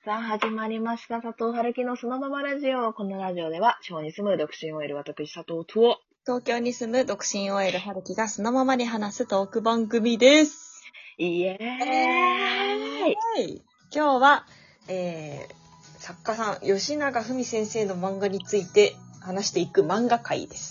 さあ、始まりました。佐藤春樹のそのままラジオ。このラジオでは、地方に住む独身 OL 私、佐藤と、 東京に住む独身 OL 春樹がそのままに話すトーク番組です。 イエーイ。 今日は、作家さん、吉永文先生の漫画について話していく漫画会です。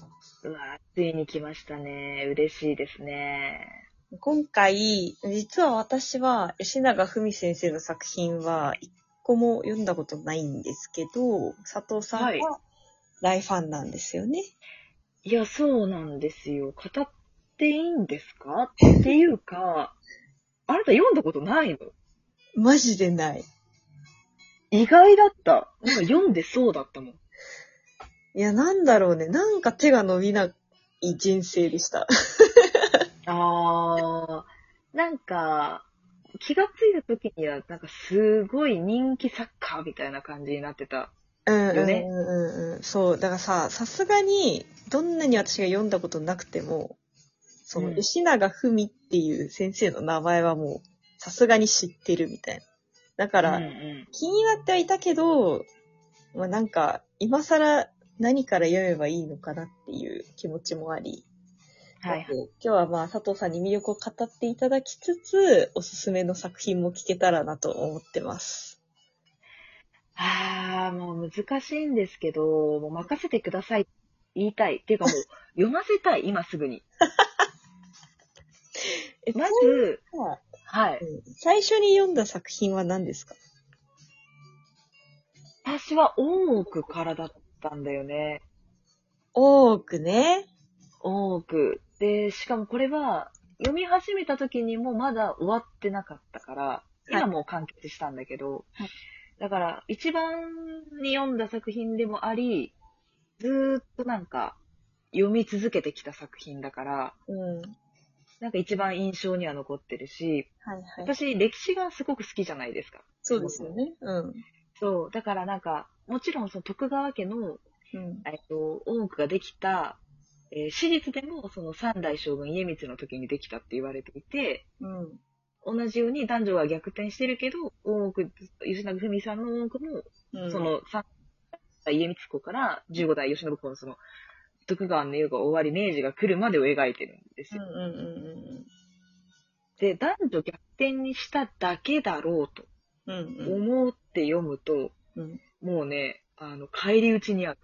うわー、ついに来ましたね。嬉しいですね。 今回、実は私は吉永文先生の作品は一個も読んだことないんですけど、佐藤さんははい。 大ファンなんですよね。 いや、そうなんですよ。語っていいんですかっていうか、あなた読んだことないの？ マジでない。 意外だった。なんか読んでそうだったもん。 いや、なんだろうね。なんか手が伸びない人生でした。 なんか、気がついた時には、なんかすごい人気作家みたいな感じになってたよね。 そう。だからさすがに、どんなに私が読んだことなくても、その、 うん吉永文っていう先生の名前はもう、さすがに知ってるみたいな。だかうんら、気になってはいたけど、まあなんか、今更何から読めばいいのかなっていう気持ちもあり、 はいはい。 今日はまあ佐藤さんに魅力を語っていただきつつ、おすすめの作品も聞けたらなと思ってます。 もう難しいんですけど、もう任せてください。言いたい。っていうかもう、読ませたい、今すぐに。 ちまず、 なみにさはい。 最初に読んだ作品は何ですか？ 私は大奥からだったんだよね。 多くね。 大奥。で、しかもこれは、読み始めた時にもまだ終わってなかったから、 はい。 今もう完結したんだけど、 はい。 だから、一番に読んだ作品でもあり、ずーっとなんか、読み続けてきた作品だから、 うん。 なんか一番印象には残ってるし、 はいはい。 私、歴史がすごく好きじゃないですか。 そうそもそも。 ですよね。うん。 そう。だからなんか、もちろんその徳川家の、 うん。 大奥ができた、史実でもその三代将軍家光の時にできたって言われていて、 うん。 同じように男女は逆転してるけど、大奥、吉永文さんの大奥も、 うん。 その三代家光公から15代慶喜公のその、徳川の世が終わり、明治が来るまでを描いてるんですよ。 うんうんうんで、男女逆転にしただけだろうとうん。うん思って読むと、 うん。 もうね、返り討ちにある。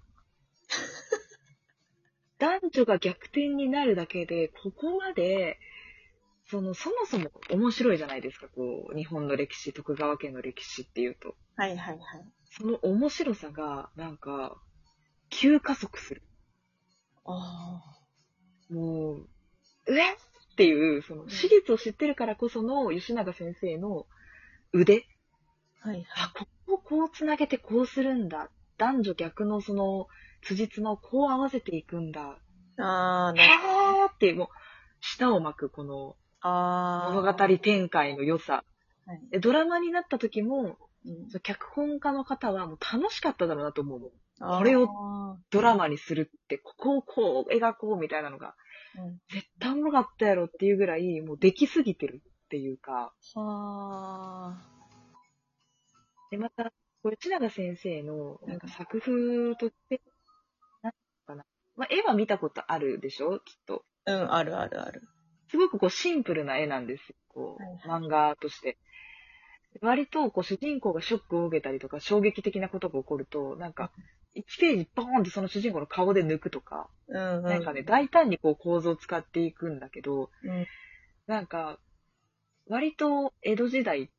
男女が逆転になるだけで、ここまで、そもそも面白いじゃないですか、こう、日本の歴史、徳川家の歴史っていうと。 はいはいはい。 その面白さが、なんか、急加速する。 あもう、っていう、その、史実を知ってるからこその吉永先生の腕。 あ。はいはい。 ここをこうつなげてこうするんだ。男女逆のその、辻褄をこう合わせていくんだ。 ああ、 へーって、もう、舌を巻くこの物語ああ。 展開の良さ。 はい。 でドラマになった時も、 うん。 脚本家の方はもう楽しかっただろうなと思うもん。こあれをあ。 ドラマにするって、ここをこう描こうみたいなのが、 うん。 絶対おもろかったやろっていうぐらい、もうできすぎてるっていうか、 はあ。 で、また、これ、千永先生のうん。 なんか作風として、なんかな。まあ、絵は見たことあるでしょきっと。 うん、あるあるある。 すごくこうシンプルな絵なんですよ。こう、 はいはい。 漫画として。割とこう主人公がショックを受けたりとか衝撃的なことが起こると、なんか、1ページボーンとその主人公の顔で抜くとか、 うんうん。 なんかね、大胆にこう構造を使っていくんだけど、 うん。 なんか、割と江戸時代って、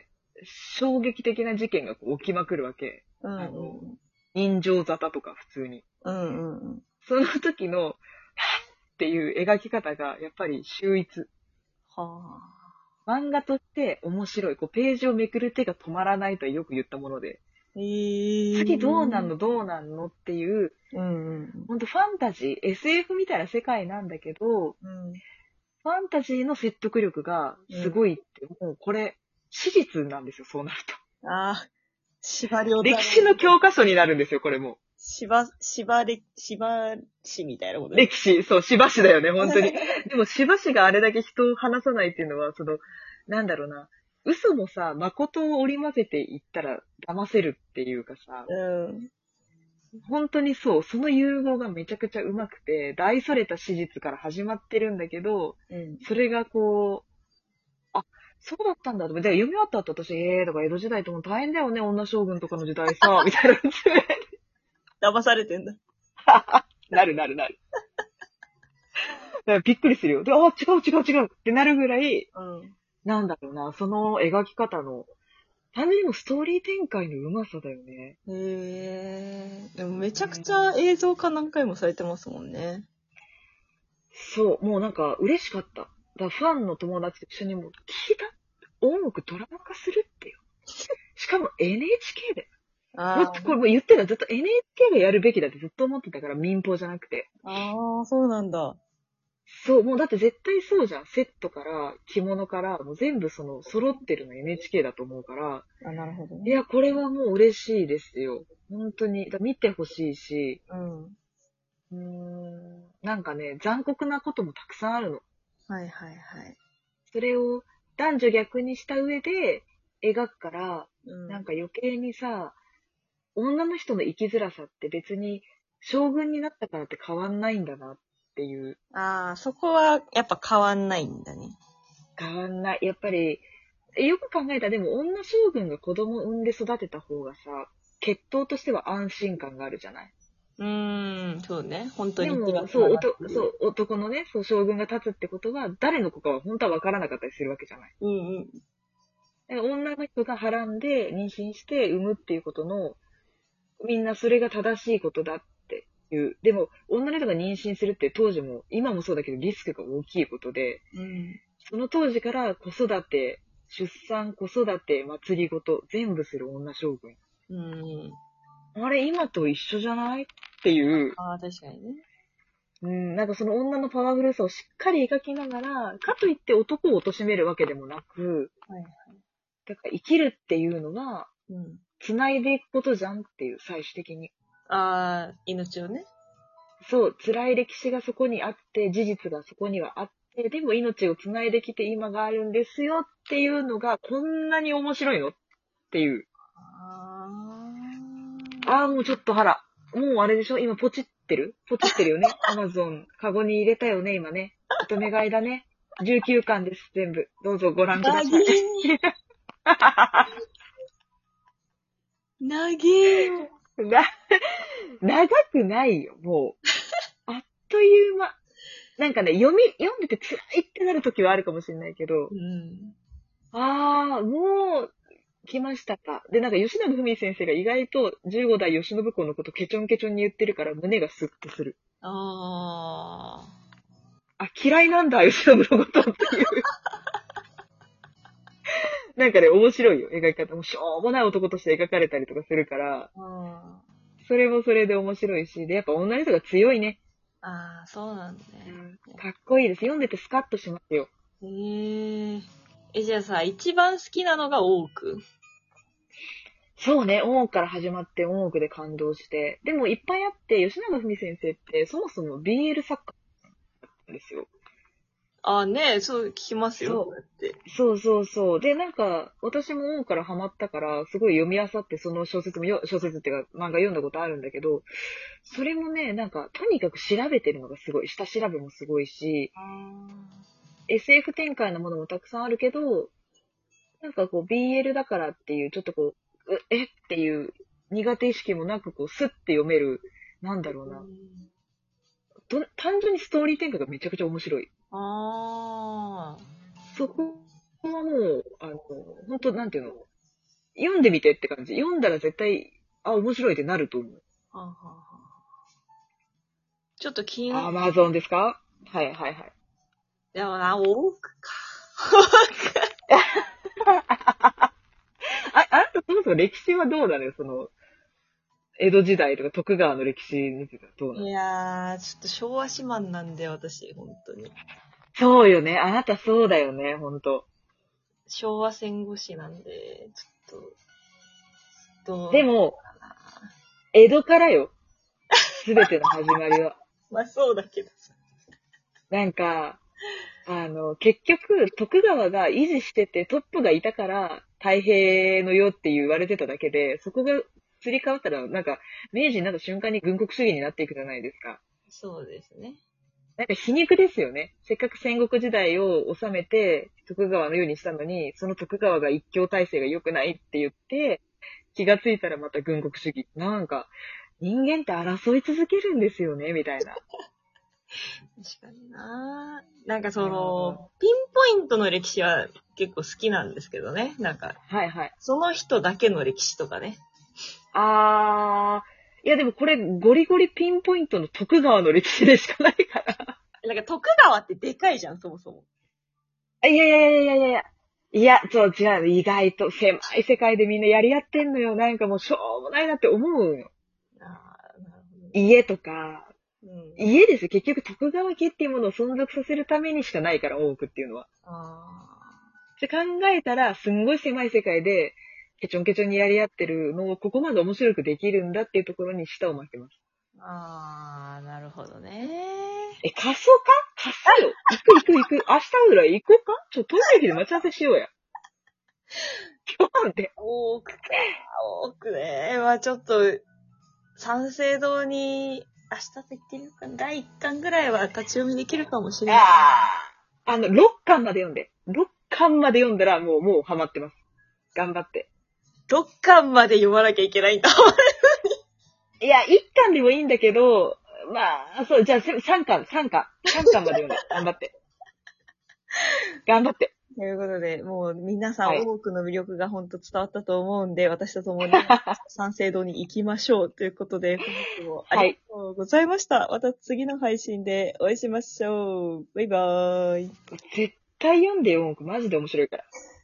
衝撃的な事件がこう起きまくるわけ。 うんあの、 うん。 人情沙汰とか普通に。 うんうん。 その時の、っていう描き方がやっぱり秀逸。 は漫画として面白い。こうページをめくる手が止まらないとよく言ったもので。 あ。ええ次どうなんー。 のどうなんのっていう、 うんうん。 ほんとファンタジー、SF みたいな世界なんだけど、 うん。 ファンタジーの説得力がすごいって、もうこれ、史実なんですよ、そうなると。 ああ、司馬遼太歴史の郎。 教科書になるんですよ、これも。 司馬史みたいなことです。 歴史、そう、しばしだよね、本当に。でも、しばしがあれだけ人を話さないっていうのは、なんだろうな。 嘘もさ、誠を織り交ぜていったら騙せるっていうかさ、 うん。 本当にそう、その融合がめちゃくちゃうまくて、大それた史実から始まってるんだけど、 うん。 それがこう、あ、そうだったんだと。で、読み終わった後私、だから江戸時代とも大変だよね、女将軍とかの時代さ、みたいな。 騙されてんだ。 なるなるなる。だからびっくりするよ。で、あ、違う違う違うってなるぐらい、 うん。 なんだろうな、その描き方の、単純にもストーリー展開のうまさだよね。 へえ。でもめちゃくちゃ映像化何回もされてますもんね。 そう、もうなんか嬉しかった。だからファンの友達と一緒にもう聞いた音楽ドラマ化するってよ。しかも NHK で。もっあとこれもう言ってたずっと NHK がやるべきだってずっと思ってたから民放じゃなくて。 あー、そうなんだ。 そう、もうだって絶対そうじゃん。セットから着物からもう全部その揃ってるの NHK だと思うから。 あ、なるほどね。 いや、これはもう嬉しいですよ。本当に。だ見てほしいし。 うん。 なんかね、残酷なこともたくさんあるの。 はいはいはい。 それを男女逆にした上で描くから、 うん。 なんか余計にさ、女の人の生きづらさって別に将軍になったからって変わんないんだなっていう。 ああ、そこはやっぱ変わんないんだね。 変わんない。やっぱり、よく考えたらでも女将軍が子供を産んで育てた方がさ、血統としては安心感があるじゃない。 そうね。本当でに気がも、そう、 つながってる。 そう、男のね、そう、将軍が立つってことは、誰の子かは本当は分からなかったりするわけじゃない。 うんうん。 だから女の人がはらんで妊娠して産むっていうことの、みんなそれが正しいことだっていう。でも、女の人が妊娠するって当時も、今もそうだけどリスクが大きいことで、 うん。 その当時から子育て、出産、子育て、祭りごと、全部する女将軍。 うん。 あれ、今と一緒じゃないっていう、 ああ、確かにね。 なんかその女のパワフルさをしっかり描きながら、かといって男を貶めるわけでもなく、 はいはい。 だから生きるっていうのは、 うん。 繋いでいくことじゃんっていう、最終的に。 ああ、命をね。 そう、辛い歴史がそこにあって、事実がそこにはあって、でも命を繋いできて今があるんですよっていうのが、こんなに面白いのっていう。 あああ、もうちょっとほら、もうあれでしょ今ポチってるよね。アマゾン、カゴに入れたよね、今ね。乙女買いだね。19巻です、全部。どうぞご覧ください。 なげーよ。 長くないよ、もう。あっという間。なんかね、読んでて辛いってなる時はあるかもしれないけど、 うん。 ああ、もう、来ましたか。で、なんか、吉永文先生が意外と15代慶喜公のことケチョンケチョンに言ってるから胸がスッとする。 ああ、嫌いなんだ、吉永のことっていう。なんかね、面白いよ、描き方。もうしょうもない男として描かれたりとかするから、 あ。 それもそれで面白いし、で、やっぱ女の人が強いね。 ああ、そうなんだうね。 ん、かっこいいです。読んでてスカッとしますよ。 へえ。じゃあさ、一番好きなのが大奥。 そうね、大奥から始まって大奥で感動して。でもいっぱいあって、吉永文先生ってそもそも BL 作家なんですよ。 ああね、そう聞きますよ、 そう。 そうやって。 そうそうそう。で、なんか、私も大奥からハマったから、すごい読み漁ってその小説っていうか漫画読んだことあるんだけど、それもね、なんか、とにかく調べてるのがすごい。下調べもすごいし、SF 展開のものもたくさんあるけど、なんかこう BL だからっていう、ちょっとこう、っていう苦手意識もなく、こう、スッて読める、なんだろうな。単純にストーリー展開がめちゃくちゃ面白い。 ああ。 そこはもう、本当なんていうの、読んでみてって感じ。読んだら絶対、あ、面白いってなると思う。 はあはあはあ、ちょっと気になっアマゾンですか？はいはいはい。 でもな、多くか。 あなたそもそも歴史はどうなのよ、その、江戸時代とか徳川の歴史についてはどうなの？ いやー、ちょっと昭和志満なんで、私、本当に。 そうよね。あなたそうだよね、ほんと。 昭和戦後史なんで、ちょっと、どうでも、 かな。 江戸からよ。すべての始まりは。 まあそうだけどさ。 なんか、 結局、徳川が維持しててトップがいたから太平の世って言われてただけで、そこがすり替わったら、なんか、明治になった瞬間に軍国主義になっていくじゃないですか。 そうですね。 なんか皮肉ですよね。せっかく戦国時代を治めて、徳川のようにしたのに、その徳川が一強体制が良くないって言って、気がついたらまた軍国主義。なんか、人間って争い続けるんですよね、みたいな。 確かにな。なんかうんピンポイントの歴史は結構好きなんですけどね。なんか、 はいはい。 その人だけの歴史とかね。 いやでもこれゴリゴリピンポイントの徳川の歴史でしかないから。 なんか徳川ってでかいじゃん、そもそも。 いやいやいやいやいやいや。いや、そう違うの。意外と狭い世界でみんなやり合ってんのよ。なんかもうしょうもないなって思うよ。 ああ、なるほどね。 家とか、 うん。 家ですよ。結局徳川家っていうものを存続させるためにしかないから、多くっていうのは。 あで考えたら、すんごい狭い世界で、ケチョンケチョンにやり合ってるのをここまで面白くできるんだっていうところに舌を巻けます。 あ、なるほどね。 仮装か貸すよ。行く。明日ぐらい行こうか東京駅で待ち合わせしようや。今日で。 多くか。多くね。まあちょっと、三省堂に、明日と言ってみようかな。第1巻ぐらいは立ち読みできるかもしれない。 6巻まで読んで。6巻まで読んだらもうハマってます。頑張って。 6巻まで読まなきゃいけないんだ。 いや、1巻でもいいんだけど、まあ、そう、じゃあ3巻まで読んで。頑張って。頑張って。 ということで、もう皆さんはい多くの魅力が本当伝わったと思うんで、私と共に三省堂に行きましょうということで、本日もありがとうございました。また次の配信でお会いしましょう。バイバーイ。 絶対読んでよ、マジで面白いから。